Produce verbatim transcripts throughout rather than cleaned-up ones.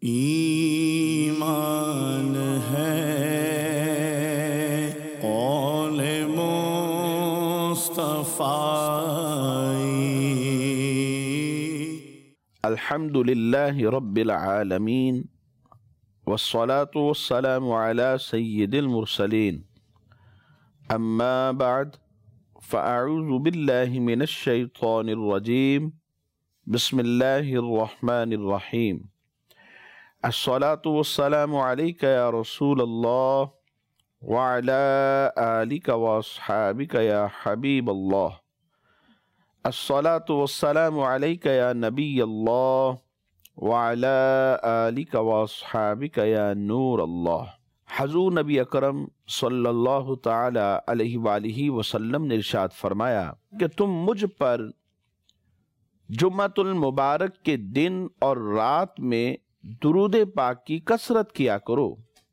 ایمان ہے قول مصطفی۔ الحمد للہ رب العالمین والصلاة والسلام علی سید المرسلین، اما بعد فاعوذ باللہ من الشیطان الرجیم، بسم اللہ الرحمن الرحیم۔ الصلاة والسلام علیک یا رسول اللہ وعلی آلک واصحابک یا حبیب اللہ۔ الصلاة والسلام علیک یا نبی اللہ وعلی آلک واصحابک یا نور اللہ۔ حضور نبی اکرم صلی اللہ تعالی علیہ وآلہ وسلم نے ارشاد فرمایا کہ تم مجھ پر جمعۃ المبارک کے دن اور رات میں درود پاک کی کثرت کیا کرو۔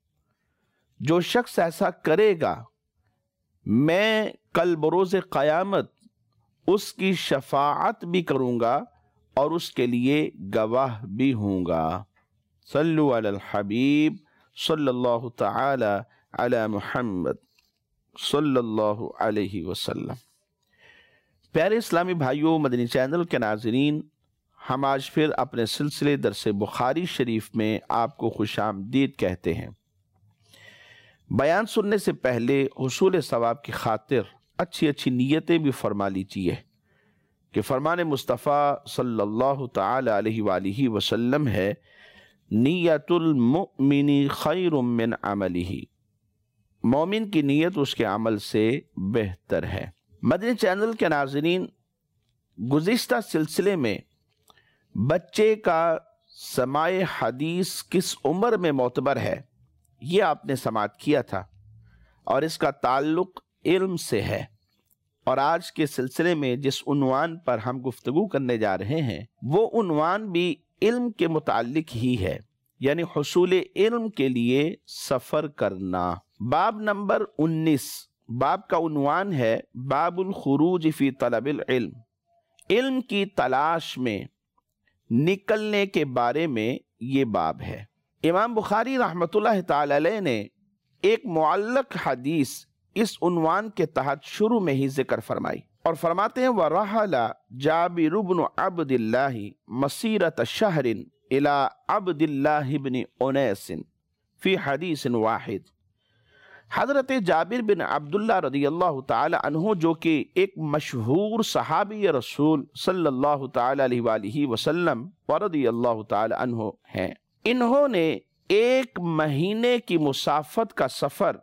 جو شخص ایسا کرے گا میں کل بروز قیامت اس کی شفاعت بھی کروں گا اور اس کے لیے گواہ بھی ہوں گا۔ صلو علی الحبیب صلی اللہ تعالی علی محمد صلی اللہ علیہ وسلم۔ پیارے اسلامی بھائیوں، مدنی چینل کے ناظرین، ہم آج پھر اپنے سلسلے درس بخاری شریف میں آپ کو خوش آمدید کہتے ہیں۔ بیان سننے سے پہلے حصول ثواب کی خاطر اچھی اچھی نیتیں بھی فرما لیجیے کہ فرمان مصطفیٰ صلی اللہ تعالی علیہ وآلہ وسلم ہے، نیت المؤمن خیر من عملہ، مومن کی نیت اس کے عمل سے بہتر ہے۔ مدنی چینل کے ناظرین، گزشتہ سلسلے میں بچے کا سماع حدیث کس عمر میں معتبر ہے یہ آپ نے سماعت کیا تھا، اور اس کا تعلق علم سے ہے۔ اور آج کے سلسلے میں جس عنوان پر ہم گفتگو کرنے جا رہے ہیں وہ عنوان بھی علم کے متعلق ہی ہے، یعنی حصول علم کے لیے سفر کرنا۔ باب نمبر انیس، باب کا عنوان ہے باب الخروج فی طلب العلم، علم کی تلاش میں نکلنے کے بارے میں یہ باب ہے۔ امام بخاری رحمۃ اللہ تعالی علیہ نے ایک معلق حدیث اس عنوان کے تحت شروع میں ہی ذکر فرمائی اور فرماتے ہیں وَرَحَلَ جابر بن عبد اللہ مسیرۃ شہر الی عبد اللہ بن انیس فی حدیث واحد۔ حضرت جابر بن عبداللہ رضی اللہ تعالی عنہ، جو کہ ایک مشہور صحابی رسول صلی اللہ تعالی علیہ وآلہ وسلم ورضی اللہ تعالی عنہ ہیں، انہوں نے ایک مہینے کی مسافت کا سفر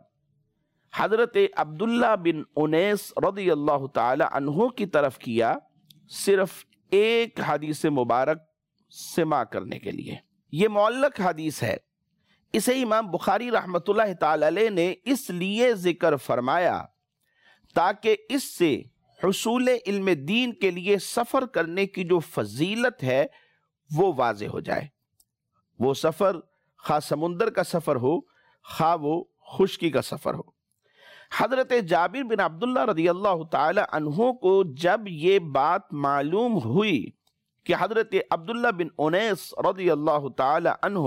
حضرت عبداللہ بن انیس رضی اللہ تعالی عنہ کی طرف کیا، صرف ایک حدیث مبارک سماع کرنے کے لیے۔ یہ معلق حدیث ہے، اسے امام بخاری رحمۃ اللہ تعالی علیہ نے اس لیے ذکر فرمایا تاکہ اس سے حصول علم دین کے لیے سفر کرنے کی جو فضیلت ہے وہ واضح ہو جائے۔ وہ سفر خواہ سمندر کا سفر ہو خواہ وہ خشکی کا سفر ہو۔ حضرت جابر بن عبداللہ رضی اللہ تعالی عنہ کو جب یہ بات معلوم ہوئی کہ حضرت عبداللہ بن انیس رضی اللہ تعالی عنہ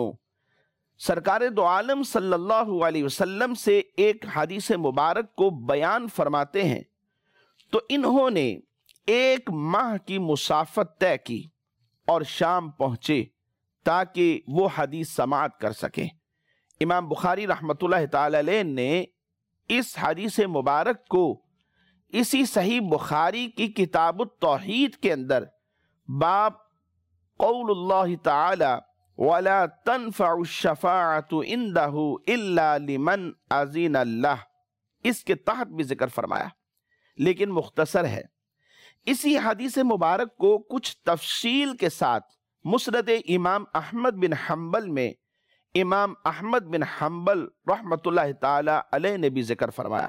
سرکار دو عالم صلی اللہ علیہ وسلم سے ایک حدیث مبارک کو بیان فرماتے ہیں، تو انہوں نے ایک ماہ کی مسافت طے کی اور شام پہنچے تاکہ وہ حدیث سماعت کر سکیں۔ امام بخاری رحمۃ اللہ تعالی علیہ نے اس حدیث مبارک کو اسی صحیح بخاری کی کتاب التوحید کے اندر باب قول اللہ تعالی وَلَا تَنْفَعُ الشَّفَاعَةُ عِنْدَهُ إِلَّا لِمَنْ أَذِنَ اللَّهُ، اس کے تحت بھی ذکر فرمایا، لیکن مختصر ہے۔ اسی حدیث مبارک کو کچھ تفصیل کے ساتھ مسند امام احمد بن حنبل میں امام احمد بن حنبل رحمۃ اللہ تعالی علیہ نے بھی ذکر فرمایا۔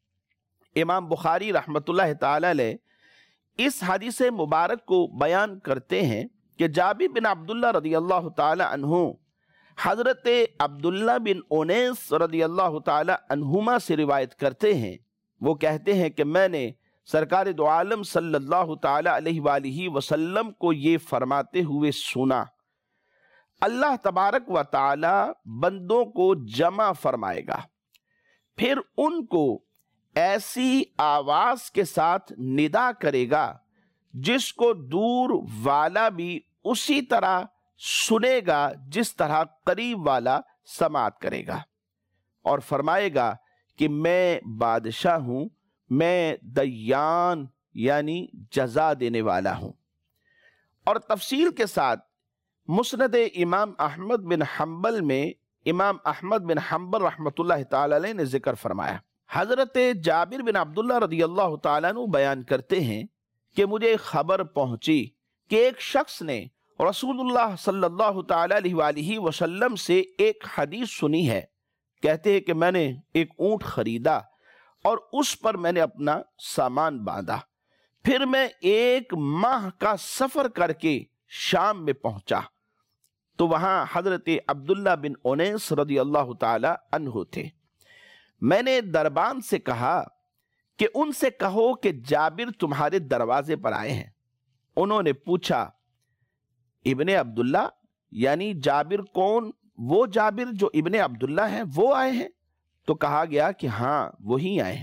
امام بخاری رحمۃ اللہ تعالی علیہ اس حدیث مبارک کو بیان کرتے ہیں کہ جابر بن عبداللہ رضی اللہ تعالی عنہ حضرت عبداللہ بن انیس رضی اللہ تعالی عنہما سے روایت کرتے ہیں۔ وہ کہتے ہیں کہ میں نے سرکار دو عالم صلی اللہ تعالی علیہ وآلہ وسلم کو یہ فرماتے ہوئے سنا، اللہ تبارک و تعالی بندوں کو جمع فرمائے گا، پھر ان کو ایسی آواز کے ساتھ ندا کرے گا جس کو دور والا بھی اسی طرح سنے گا جس طرح قریب والا سماعت کرے گا، اور فرمائے گا کہ میں بادشاہ ہوں، میں دیان یعنی جزا دینے والا ہوں۔ اور تفصیل کے ساتھ مسند امام احمد بن حنبل میں امام احمد بن حنبل رحمۃ اللہ تعالی علیہ نے ذکر فرمایا، حضرت جابر بن عبداللہ رضی اللہ تعالیٰ عنہ بیان کرتے ہیں کہ مجھے خبر پہنچی کہ ایک شخص نے رسول اللہ صلی اللہ تعالی علیہ وآلہ وسلم سے ایک حدیث سنی ہے۔ کہتے ہیں کہ میں نے ایک اونٹ خریدا اور اس پر میں نے اپنا سامان باندھا، پھر میں ایک ماہ کا سفر کر کے شام میں پہنچا تو وہاں حضرت عبداللہ بن انیس رضی اللہ تعالی عنہ تھے۔ میں نے دربان سے کہا کہ ان سے کہو کہ جابر تمہارے دروازے پر آئے ہیں۔ انہوں نے پوچھا ابن عبداللہ یعنی جابر کون؟ وہ جابر جو ابن عبداللہ ہیں وہ آئے ہیں؟ تو کہا گیا کہ ہاں وہی آئے ہیں۔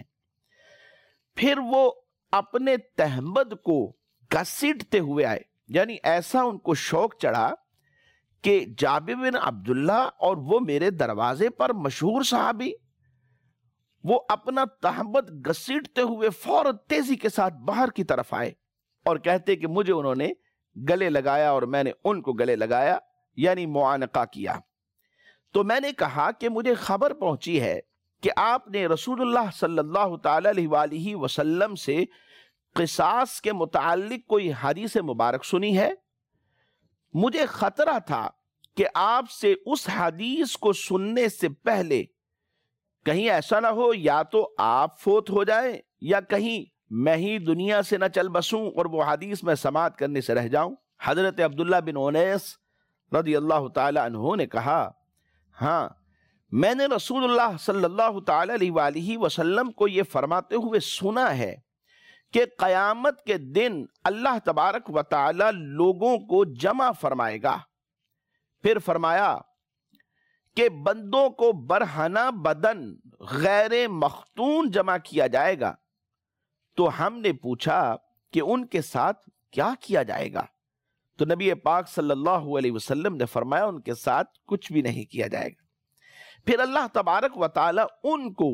پھر وہ اپنے تہمد کو گھسیٹتے ہوئے آئے، یعنی ایسا ان کو شوق چڑھا کہ جابر بن عبداللہ اور وہ میرے دروازے پر مشہور صحابی، وہ اپنا تہمد گھسیٹتے ہوئے فوراً تیزی کے ساتھ باہر کی طرف آئے اور کہتے کہ مجھے انہوں نے گلے لگایا اور میں نے ان کو گلے لگایا، یعنی معانقہ کیا۔ تو میں نے کہا کہ مجھے خبر پہنچی ہے کہ آپ نے رسول اللہ صلی اللہ تعالی علیہ وآلہ وسلم سے قصاص کے متعلق کوئی حدیث مبارک سنی ہے۔ مجھے خطرہ تھا کہ آپ سے اس حدیث کو سننے سے پہلے کہیں ایسا نہ ہو یا تو آپ فوت ہو جائیں یا کہیں میں ہی دنیا سے نہ چل بسوں اور وہ حدیث میں سماعت کرنے سے رہ جاؤں۔ حضرت عبداللہ بن انیس رضی اللہ تعالی عنہ نے کہا ہاں میں نے رسول اللہ صلی اللہ تعالی علیہ وآلہ وسلم کو یہ فرماتے ہوئے سنا ہے کہ قیامت کے دن اللہ تبارک و تعالی لوگوں کو جمع فرمائے گا، پھر فرمایا کہ بندوں کو برہنہ بدن غیر مختون جمع کیا جائے گا۔ تو ہم نے پوچھا کہ ان کے ساتھ کیا کیا جائے گا؟ تو نبی پاک صلی اللہ علیہ وسلم نے فرمایا ان کے ساتھ کچھ بھی نہیں کیا جائے گا۔ پھر اللہ تبارک و تعالی ان کو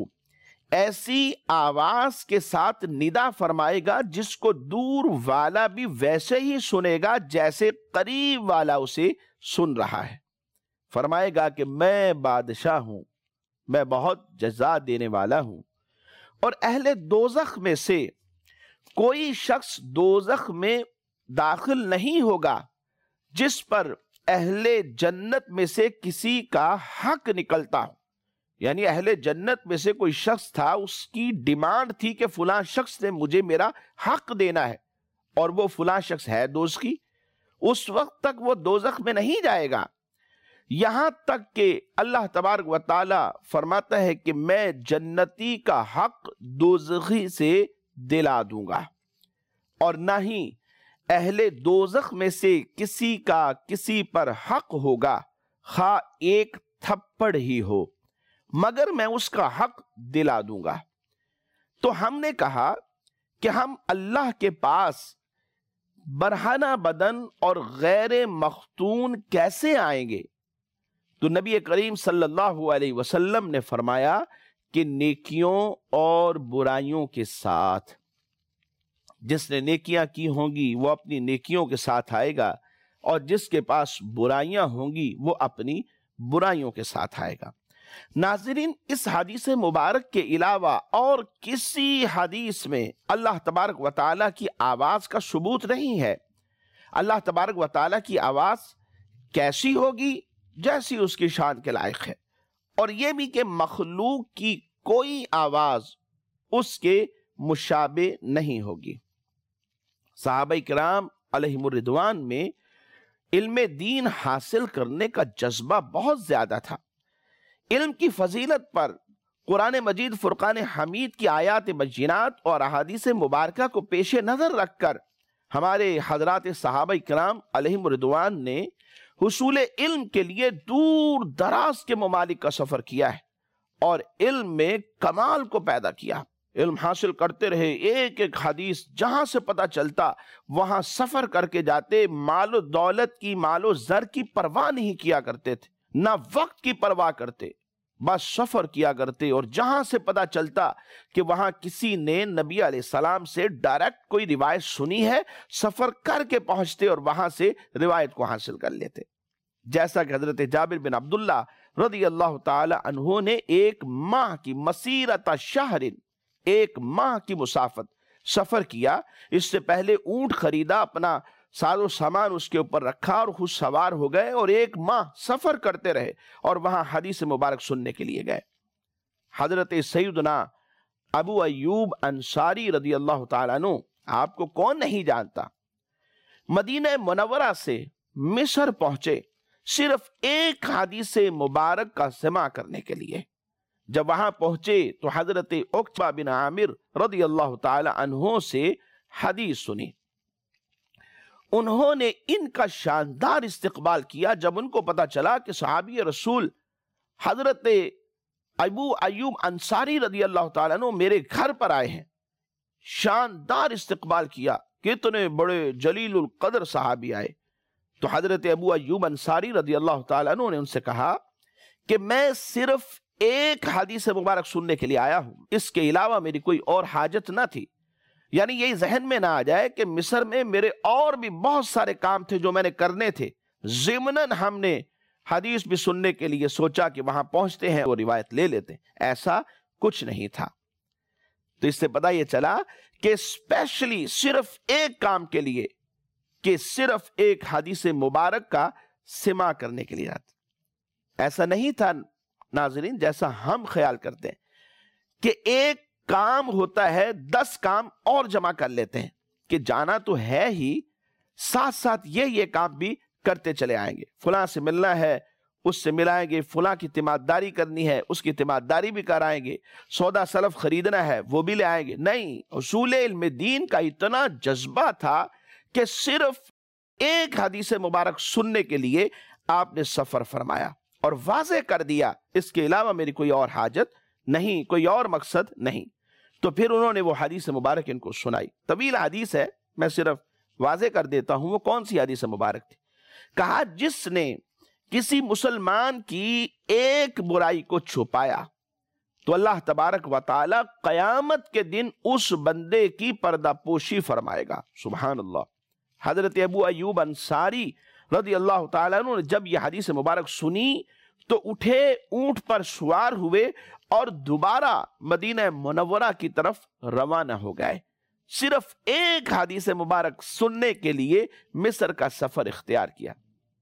ایسی آواز کے ساتھ ندا فرمائے گا جس کو دور والا بھی ویسے ہی سنے گا جیسے قریب والا اسے سن رہا ہے۔ فرمائے گا کہ میں بادشاہ ہوں، میں بہت جزا دینے والا ہوں، اور اہل دوزخ میں سے کوئی شخص دوزخ میں داخل نہیں ہوگا جس پر اہل جنت میں سے کسی کا حق نکلتا ہو، یعنی اہل جنت میں سے کوئی شخص تھا، اس کی ڈیمانڈ تھی کہ فلاں شخص نے مجھے میرا حق دینا ہے، اور وہ فلاں شخص ہے دوزخی، اس وقت تک وہ دوزخ میں نہیں جائے گا یہاں تک کہ اللہ تبارک و تعالی فرماتا ہے کہ میں جنتی کا حق دوزخی سے دلا دوں گا، اور نہ ہی اہل دوزخ میں سے کسی کا کسی پر حق ہوگا خواہ ایک تھپڑ ہی ہو مگر میں اس کا حق دلا دوں گا۔ تو ہم نے کہا کہ ہم اللہ کے پاس برہنہ بدن اور غیر مختون کیسے آئیں گے؟ تو نبی کریم صلی اللہ علیہ وسلم نے فرمایا کہ نیکیوں اور برائیوں کے ساتھ، جس نے نیکیاں کی ہوں گی وہ اپنی نیکیوں کے ساتھ آئے گا، اور جس کے پاس برائیاں ہوں گی وہ اپنی برائیوں کے ساتھ آئے گا۔ ناظرین، اس حدیث مبارک کے علاوہ اور کسی حدیث میں اللہ تبارک و تعالیٰ کی آواز کا ثبوت نہیں ہے۔ اللہ تبارک و تعالیٰ کی آواز کیسی ہوگی؟ جیسی اس کی شان کے لائق ہے، اور یہ بھی کہ مخلوق کی کوئی آواز اس کے مشابہ نہیں ہوگی۔ صحابہ کرام علیہم الرضوان میں علم دین حاصل کرنے کا جذبہ بہت زیادہ تھا۔ علم کی فضیلت پر قرآن مجید فرقان حمید کی آیات بینات اور احادیث مبارکہ کو پیش نظر رکھ کر ہمارے حضرات صحابہ کرام علیہم الرضوان نے حصول علم کے لیے دور دراز کے ممالک کا سفر کیا ہے اور علم میں کمال کو پیدا کیا. علم حاصل کرتے رہے، ایک ایک حدیث جہاں سے پتہ چلتا وہاں سفر کر کے جاتے. مال و دولت کی، مال و زر کی پرواہ نہیں کیا کرتے تھے، نہ وقت کی پرواہ کرتے، بس سفر کیا کرتے. اور جہاں سے پتہ چلتا کہ وہاں کسی نے نبی علیہ السلام سے ڈائریکٹ کوئی روایت سنی ہے، سفر کر کے پہنچتے اور وہاں سے روایت کو حاصل کر لیتے. جیسا کہ حضرت جابر بن عبداللہ رضی اللہ تعالی عنہ نے ایک ماہ کی مسیرت شہر، ایک ماہ کی مسافت سفر کیا. اس سے پہلے اونٹ خریدا، اپنا ساز و سامان اس کے اوپر رکھا اور خود سوار ہو گئے اور ایک ماہ سفر کرتے رہے اور وہاں حدیث مبارک سننے کے لیے گئے. حضرت سیدنا ابو ایوب انصاری رضی اللہ تعالیٰ عنہ، آپ کو کون نہیں جانتا، مدینہ منورہ سے مصر پہنچے صرف ایک حدیث مبارک کا سماع کرنے کے لیے. جب وہاں پہنچے تو حضرت عقبہ بن عامر رضی اللہ تعالی عنہ سے حدیث سنی. انہوں نے ان کا شاندار استقبال کیا. جب ان کو پتا چلا کہ صحابی رسول حضرت ابو ایوب انصاری رضی اللہ تعالیٰ عنہ میرے گھر پر آئے ہیں، شاندار استقبال کیا. کتنے بڑے جلیل القدر صحابی آئے. تو حضرت ابو ایوب انصاری رضی اللہ تعالیٰ عنہ نے ان سے کہا کہ میں صرف ایک حدیث مبارک سننے کے لیے آیا ہوں، اس کے علاوہ میری کوئی اور حاجت نہ تھی. یعنی یہی ذہن میں نہ آ جائے کہ مصر میں میرے اور بھی بہت سارے کام تھے جو میں نے کرنے تھے، ضمناً ہم نے حدیث بھی سننے کے لیے سوچا کہ وہاں پہنچتے ہیں اور روایت لے لیتے. ایسا کچھ نہیں تھا. تو اس سے پتہ یہ چلا کہ اسپیشلی صرف ایک کام کے لیے، کہ صرف ایک حدیث مبارک کا سماع کرنے کے لیے آتا. ایسا نہیں تھا ناظرین جیسا ہم خیال کرتے ہیں کہ ایک کام ہوتا ہے، دس کام اور جمع کر لیتے ہیں کہ جانا تو ہے ہی، ساتھ ساتھ یہ یہ کام بھی کرتے چلے آئیں گے. فلاں سے ملنا ہے، اس سے ملائیں گے، فلاں کی تیمارداری کرنی ہے، اس کی تیمارداری بھی کرائیں گے، سودا سلف خریدنا ہے وہ بھی لے آئیں گے. نہیں، اصول علم دین کا اتنا جذبہ تھا کہ صرف ایک حدیث مبارک سننے کے لیے آپ نے سفر فرمایا اور واضح کر دیا اس کے علاوہ میری کوئی اور حاجت نہیں، کوئی اور مقصد نہیں. تو پھر انہوں نے وہ حدیث مبارک ان کو سنائی. طویل حدیث ہے، میں صرف واضح کر دیتا ہوں وہ کون سی حدیث مبارک تھی. کہا جس نے کسی مسلمان کی ایک برائی کو چھپایا تو اللہ تبارک و تعالی قیامت کے دن اس بندے کی پردہ پوشی فرمائے گا. سبحان اللہ. حضرت ابو ایوب انصاری رضی اللہ تعالیٰ عنہ نے جب یہ حدیث مبارک سنی تو اٹھے، اونٹ پر سوار ہوئے اور دوبارہ مدینہ منورہ کی طرف روانہ ہو گئے. صرف ایک حدیث مبارک سننے کے لیے مصر کا سفر اختیار کیا.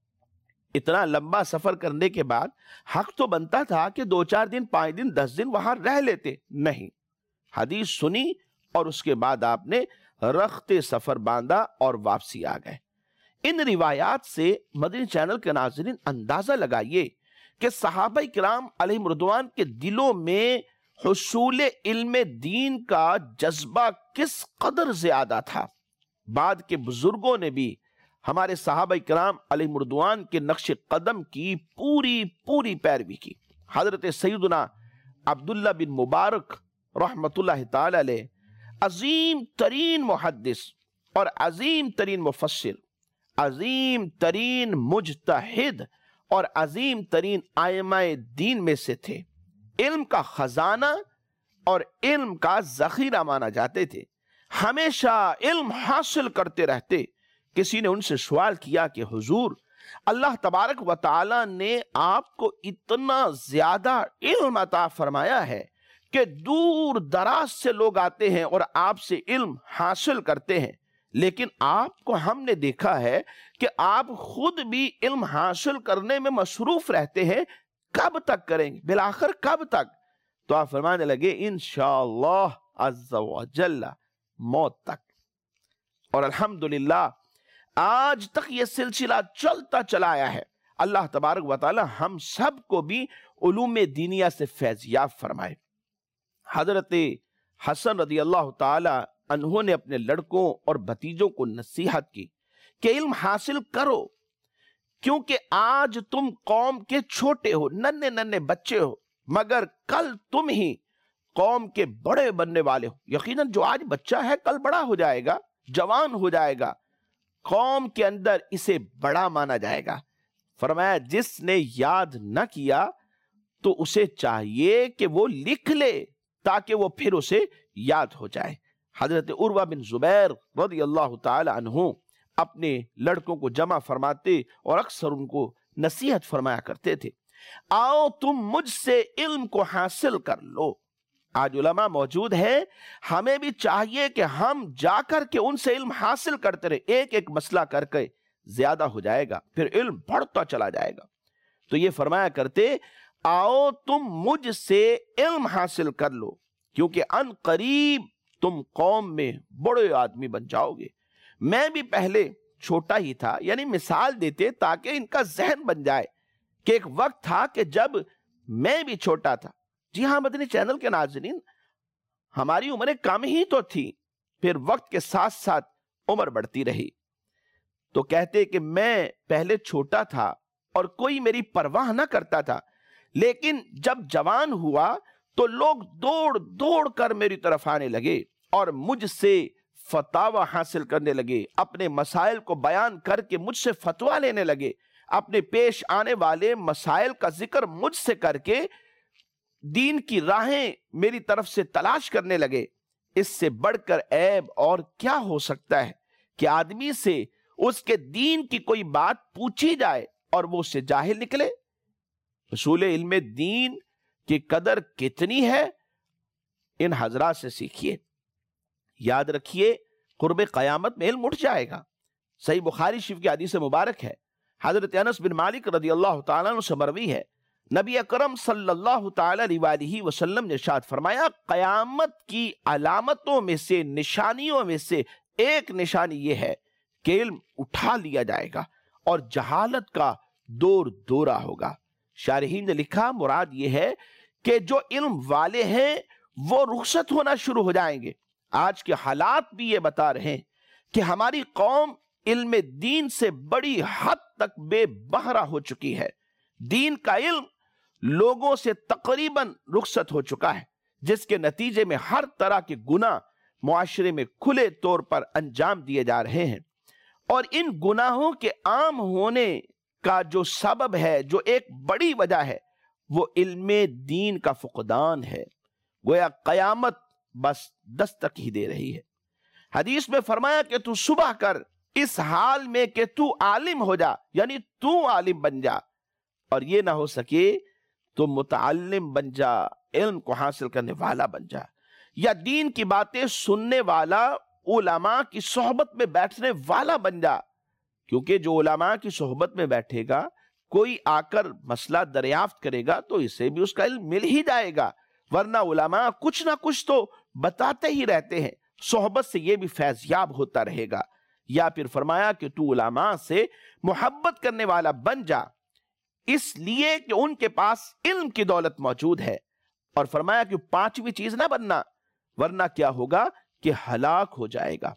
اتنا لمبا سفر کرنے کے بعد حق تو بنتا تھا کہ دو چار دن، پانچ دن، دس دن وہاں رہ لیتے. نہیں، حدیث سنی اور اس کے بعد آپ نے رخت سفر باندھا اور واپسی آ گئے. ان روایات سے مدنی چینل کے ناظرین اندازہ لگائیے کہ صحابہ کرام علیہم رضوان کے دلوں میں حصول علم دین کا جذبہ کس قدر زیادہ تھا. بعد کے بزرگوں نے بھی ہمارے صحابہ کرام علیہم رضوان کے نقش قدم کی پوری پوری پیروی کی. حضرت سیدنا عبداللہ بن مبارک رحمت اللہ تعالی علیہ، عظیم ترین محدث اور عظیم ترین مفسر، عظیم ترین مجتہد اور عظیم ترین ائمہ دین میں سے تھے. علم کا خزانہ اور علم کا ذخیرہ مانا جاتے تھے. ہمیشہ علم حاصل کرتے رہتے. کسی نے ان سے سوال کیا کہ حضور، اللہ تبارک و تعالی نے آپ کو اتنا زیادہ علم عطا فرمایا ہے کہ دور دراز سے لوگ آتے ہیں اور آپ سے علم حاصل کرتے ہیں، لیکن آپ کو ہم نے دیکھا ہے کہ آپ خود بھی علم حاصل کرنے میں مصروف رہتے ہیں، کب تک کریں گے؟ بالآخر کب تک؟ تو آپ فرمانے لگے انشاءاللہ عز و جل موت تک. اور الحمدللہ آج تک یہ سلسلہ چلتا چلا آیا ہے. اللہ تبارک و تعالی ہم سب کو بھی علوم دینیہ سے فیضیاب فرمائے. حضرت حسن رضی اللہ تعالی عنہ نے اپنے لڑکوں اور بھتیجوں کو نصیحت کی کہ علم حاصل کرو. کیونکہ آج تم قوم کے چھوٹے ہو، ننھے ننھے بچے ہو، مگر کل تم ہی قوم کے بڑے بننے والے ہو۔ یقیناً جو آج بچہ ہے کل بڑا ہو جائے گا، جوان ہو جائے گا، قوم کے اندر اسے بڑا مانا جائے گا۔ فرمایا جس نے یاد نہ کیا تو اسے چاہیے کہ وہ لکھ لے تاکہ وہ پھر اسے یاد ہو جائے۔ حضرت عروہ بن زبیر رضی اللہ تعالی عنہ اپنے لڑکوں کو جمع فرماتے اور اکثر ان کو نصیحت فرمایا کرتے تھے، آؤ تم مجھ سے علم کو حاصل کر لو۔ آج علماء موجود ہیں، ہمیں بھی چاہیے کہ ہم جا کر کے ان سے علم حاصل کرتے رہے، ایک ایک مسئلہ کر کے زیادہ ہو جائے گا، پھر علم بڑھتا چلا جائے گا۔ تو یہ فرمایا کرتے، آؤ تم مجھ سے علم حاصل کر لو، کیونکہ ان قریب تم قوم میں بڑے آدمی بن جاؤ گے۔ میں بھی پہلے چھوٹا ہی تھا، یعنی مثال دیتے تاکہ ان کا ذہن بن جائے کہ ایک وقت تھا کہ جب میں بھی چھوٹا تھا۔ جی ہاں مدنی چینل کے ناظرین، ہماری عمریں کم ہی تو تھی، پھر وقت کے ساتھ ساتھ عمر بڑھتی رہی۔ تو کہتے کہ میں پہلے چھوٹا تھا اور کوئی میری پرواہ نہ کرتا تھا، لیکن جب جوان ہوا تو لوگ دوڑ دوڑ کر میری طرف آنے لگے اور مجھ سے فتاوی حاصل کرنے لگے، اپنے مسائل کو بیان کر کے مجھ سے فتویٰ لینے لگے، اپنے پیش آنے والے مسائل کا ذکر مجھ سے کر کے دین کی راہیں میری طرف سے تلاش کرنے لگے۔ اس سے بڑھ کر عیب اور کیا ہو سکتا ہے کہ آدمی سے اس کے دین کی کوئی بات پوچھی جائے اور وہ اس سے جاہل نکلے۔ اصول علم دین کی قدر کتنی ہے، ان حضرات سے سیکھیے۔ یاد رکھیے قرب قیامت میں علم اٹھ جائے گا۔ صحیح بخاری شریف کی حدیث مبارک ہے، حضرت انس بن مالک رضی اللہ تعالیٰ عنہ سے مروی ہے، نبی اکرم صلی اللہ تعالیٰ علیہ وسلم نے ارشاد فرمایا، قیامت کی علامتوں میں سے، نشانیوں میں سے ایک نشانی یہ ہے کہ علم اٹھا لیا جائے گا اور جہالت کا دور دورہ ہوگا۔ شارحین نے لکھا مراد یہ ہے کہ جو علم والے ہیں وہ رخصت ہونا شروع ہو جائیں گے۔ آج کے حالات بھی یہ بتا رہے ہیں کہ ہماری قوم علم دین سے بڑی حد تک بے بہرہ ہو چکی ہے۔ دین کا علم لوگوں سے تقریباً رخصت ہو چکا ہے، جس کے نتیجے میں ہر طرح کے گناہ معاشرے میں کھلے طور پر انجام دیے جا رہے ہیں، اور ان گناہوں کے عام ہونے کا جو سبب ہے، جو ایک بڑی وجہ ہے، وہ علم دین کا فقدان ہے۔ گویا قیامت بس دستک ہی دے رہی ہے۔ حدیث میں فرمایا کہ تو صبح کر اس حال میں کہ تو عالم ہو جا، یعنی تو عالم بن جا، اور یہ نہ ہو سکے تو متعلم بن جا، علم کو حاصل کرنے والا بن جا، یا دین کی باتیں سننے والا، علماء کی صحبت میں بیٹھنے والا بن جا، کیونکہ جو علماء کی صحبت میں بیٹھے گا، کوئی آ کر مسئلہ دریافت کرے گا تو اسے بھی اس کا علم مل ہی جائے گا، ورنہ علماء کچھ نہ کچھ تو بتاتے ہی رہتے ہیں، صحبت سے یہ بھی فیض یاب ہوتا رہے گا۔ یا پھر فرمایا کہ تو علماء سے محبت کرنے والا بن جا، اس لیے کہ ان کے پاس علم کی دولت موجود ہے، اور فرمایا کہ پانچویں چیز نہ بننا، ورنہ کیا ہوگا کہ ہلاک ہو جائے گا۔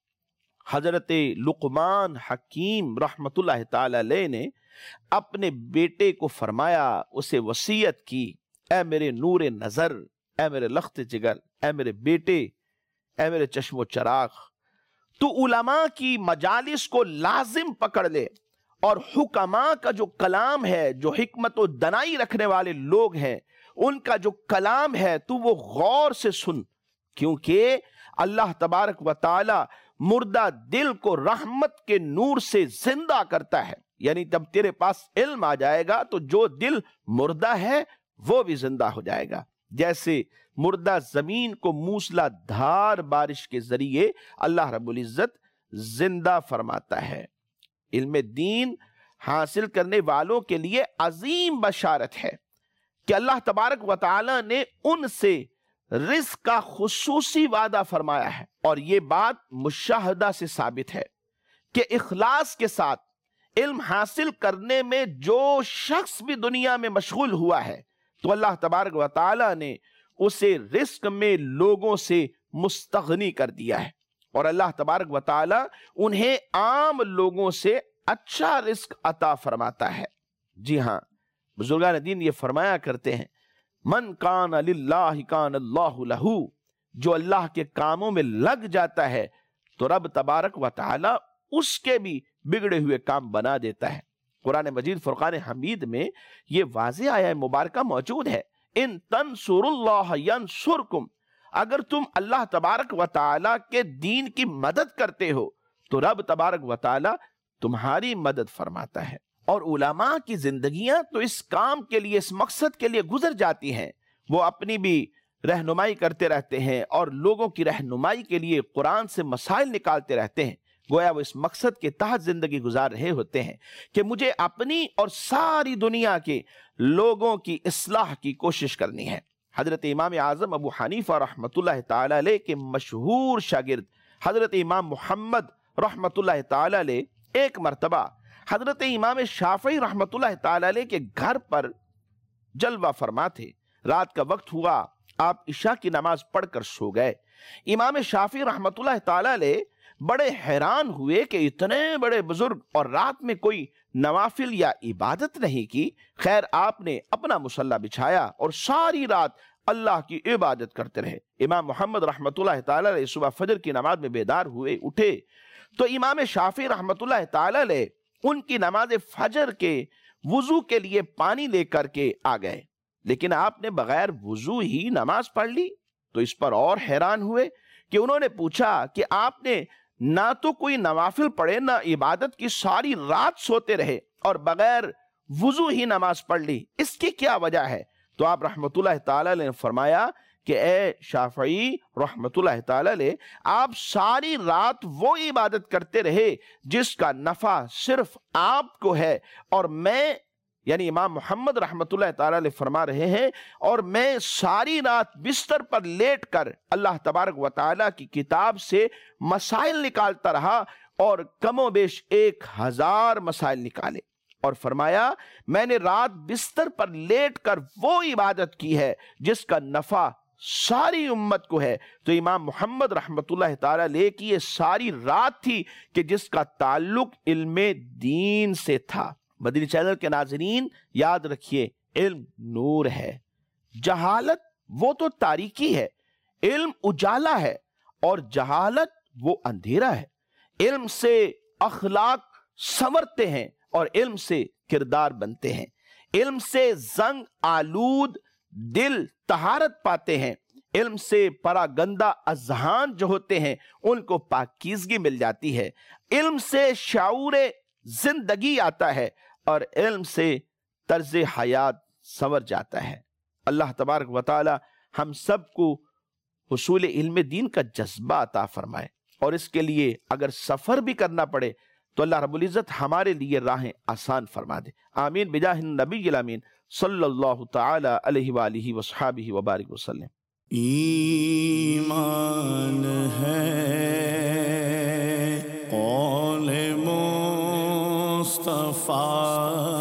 حضرت لقمان حکیم رحمت اللہ تعالی علیہ نے اپنے بیٹے کو فرمایا، اسے وصیت کی، اے میرے نور نظر، اے میرے لخت جگر، اے میرے بیٹے، اے میرے چشم و چراغ، تو علماء کی مجالس کو لازم پکڑ لے، اور حکماء کا جو کلام ہے، جو حکمت و دنائی رکھنے والے لوگ ہیں، ان کا جو کلام ہے تو وہ غور سے سن، کیونکہ اللہ تبارک و تعالی مردہ دل کو رحمت کے نور سے زندہ کرتا ہے۔ یعنی جب تیرے پاس علم آ جائے گا تو جو دل مردہ ہے وہ بھی زندہ ہو جائے گا، جیسے مردہ زمین کو موسلا دھار بارش کے ذریعے اللہ رب العزت زندہ فرماتا ہے۔ علم دین حاصل کرنے والوں کے لیے عظیم بشارت ہے کہ اللہ تبارک و تعالی نے ان سے رزق کا خصوصی وعدہ فرمایا ہے، اور یہ بات مشاہدہ سے ثابت ہے کہ اخلاص کے ساتھ علم حاصل کرنے میں جو شخص بھی دنیا میں مشغول ہوا ہے تو اللہ تبارک و تعالی نے اسے رزق میں لوگوں سے مستغنی کر دیا ہے، اور اللہ تبارک و تعالی انہیں عام لوگوں سے اچھا رزق عطا فرماتا ہے۔ جی ہاں، بزرگان دین یہ فرمایا کرتے ہیں، من کان للہ کان اللہ لہو، جو اللہ کے کاموں میں لگ جاتا ہے تو رب تبارک و تعالی اس کے بھی بگڑے ہوئے کام بنا دیتا ہے۔ قرآن مجید فرقان حمید میں یہ واضح آیا مبارکہ موجود ہے، ان تنصروا اللہ ینصرکم، اگر تم اللہ تبارک و تعالی کے دین کی مدد کرتے ہو تو رب تبارک و تعالی تمہاری مدد فرماتا ہے۔ اور علماء کی زندگیاں تو اس کام کے لیے، اس مقصد کے لیے گزر جاتی ہیں، وہ اپنی بھی رہنمائی کرتے رہتے ہیں اور لوگوں کی رہنمائی کے لیے قرآن سے مسائل نکالتے رہتے ہیں، گویا وہ اس مقصد کے تحت زندگی گزار رہے ہوتے ہیں کہ مجھے اپنی اور ساری دنیا کے لوگوں کی اصلاح کی کوشش کرنی ہے۔ حضرت امام اعظم ابو حنیفہ رحمۃ اللہ تعالی علیہ کے مشہور شاگرد حضرت امام محمد رحمۃ اللہ تعالی علیہ ایک مرتبہ حضرت امام شافعی رحمۃ اللہ تعالی علیہ کے گھر پر جلوہ فرما تھے۔ رات کا وقت ہوا، آپ عشاء کی نماز پڑھ کر سو گئے۔ امام شافعی رحمۃ اللہ تعالی علیہ بڑے حیران ہوئے کہ اتنے بڑے بزرگ اور رات میں کوئی نوافل یا عبادت نہیں کی۔ خیر، آپ نے اپنا مصلی بچھایا اور ساری رات اللہ کی عبادت کرتے رہے۔ امام محمد رحمۃ اللہ تعالی علیہ صبح فجر کی نماز میں بیدار ہوئے، اٹھے تو امام شافعی رحمۃ اللہ تعالی علیہ ان کی نماز فجر کے وضو کے لیے پانی لے کر کے آ گئے، لیکن آپ نے بغیر وضو ہی نماز پڑھ لی۔ تو اس پر اور حیران ہوئے کہ انہوں نے پوچھا کہ آپ نے نہ تو کوئی نوافل پڑھے نہ عبادت کی، ساری رات سوتے رہے اور بغیر وضو ہی نماز پڑھ لی، اس کی کیا وجہ ہے؟ تو آپ رحمت اللہ تعالی علیہ نے فرمایا کہ اے شافعی رحمت اللہ تعالی علیہ، آپ ساری رات وہ عبادت کرتے رہے جس کا نفع صرف آپ کو ہے، اور میں یعنی امام محمد رحمت اللہ تعالی علیہ فرما رہے ہیں، اور میں ساری رات بستر پر لیٹ کر اللہ تبارک و تعالی کی کتاب سے مسائل نکالتا رہا، اور کم و بیش ایک ہزار مسائل نکالے، اور فرمایا میں نے رات بستر پر لیٹ کر وہ عبادت کی ہے جس کا نفع ساری امت کو ہے۔ تو امام محمد رحمت اللہ تعالی علیہ کی یہ ساری رات تھی کہ جس کا تعلق علم دین سے تھا۔ مدنی چینل کے ناظرین، یاد رکھیے، علم نور ہے، جہالت وہ تو تاریکی ہے، علم اجالا ہے، اور جہالت وہ اندھیرا ہے۔ علم سے اخلاق سنورتے ہیں اور علم سے کردار بنتے ہیں، علم سے زنگ آلود دل طہارت پاتے ہیں، علم سے پراگندہ اذہان جو ہوتے ہیں ان کو پاکیزگی مل جاتی ہے، علم سے شعور زندگی آتا ہے، اور علم سے طرز حیات سنور جاتا ہے۔ اللہ تبارک و تعالی ہم سب کو حصول علم دین کا جذبہ عطا فرمائے، اور اس کے لیے اگر سفر بھی کرنا پڑے تو اللہ رب العزت ہمارے لیے راہیں آسان فرما دے۔ آمین بجاہ النبی الامین صلی اللہ تعالی علیہ وآلہ وصحابہ وبارک وسلم۔ ایمان ہے قول مصطفیٰ